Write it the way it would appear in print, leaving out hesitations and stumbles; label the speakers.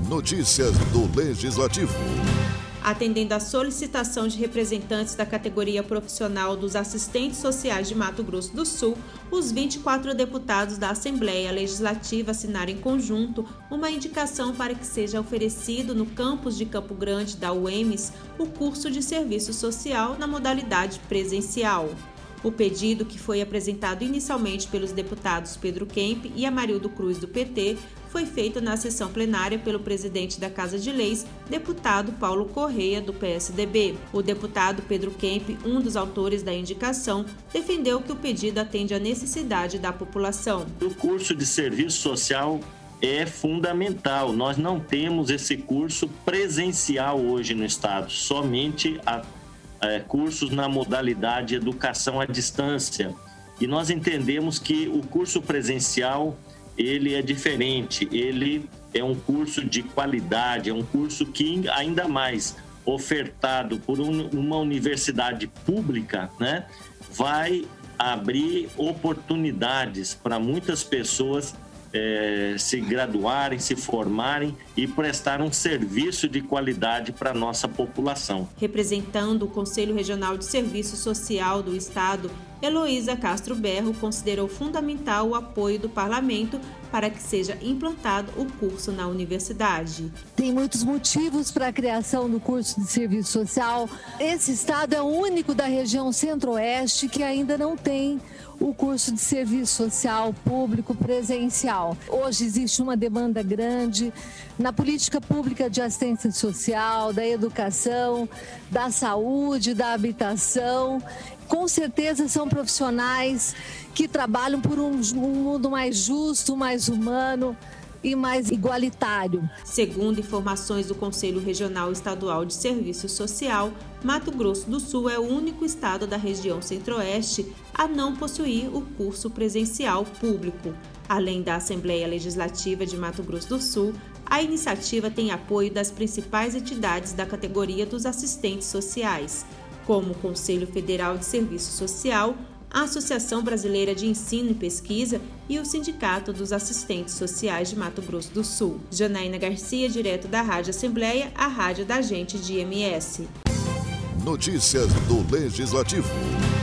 Speaker 1: Notícias do Legislativo.
Speaker 2: Atendendo à solicitação de representantes da categoria profissional dos assistentes sociais de Mato Grosso do Sul, os 24 deputados da Assembleia Legislativa assinaram em conjunto uma indicação para que seja oferecido no campus de Campo Grande da UEMS o curso de serviço social na modalidade presencial. O pedido, que foi apresentado inicialmente pelos deputados Pedro Kemp e Amarildo Cruz, do PT, foi feito na sessão plenária pelo presidente da Casa de Leis, deputado Paulo Correia, do PSDB. O deputado Pedro Kemp, um dos autores da indicação, defendeu que o pedido atende à necessidade da população.
Speaker 3: O curso de serviço social é fundamental. Nós não temos esse curso presencial hoje no estado, somente cursos na modalidade educação à distância. E nós entendemos que o curso presencial ele é diferente, ele é um curso de qualidade, é um curso que ainda mais ofertado por uma universidade pública, né, vai abrir oportunidades para muitas pessoas se graduarem, se formarem e prestar um serviço de qualidade para a nossa população.
Speaker 2: Representando o Conselho Regional de Serviço Social do Estado, Heloísa Castro Berro considerou fundamental o apoio do Parlamento para que seja implantado o curso na universidade.
Speaker 4: Tem muitos motivos para a criação do curso de serviço social. Esse estado é o único da região centro-oeste que ainda não tem o curso de serviço social público presencial. Hoje existe uma demanda grande na política pública de assistência social, da educação, da saúde, da habitação. Com certeza são profissionais que trabalham por um mundo mais justo, mais humano e mais igualitário.
Speaker 2: Segundo informações do Conselho Regional Estadual de Serviço Social, Mato Grosso do Sul é o único estado da região centro-oeste a não possuir o curso presencial público. Além da Assembleia Legislativa de Mato Grosso do Sul, a iniciativa tem apoio das principais entidades da categoria dos assistentes sociais, como o Conselho Federal de Serviço Social, a Associação Brasileira de Ensino e Pesquisa e o Sindicato dos Assistentes Sociais de Mato Grosso do Sul. Janaína Garcia, direto da Rádio Assembleia, a rádio da gente de MS.
Speaker 1: Notícias do Legislativo.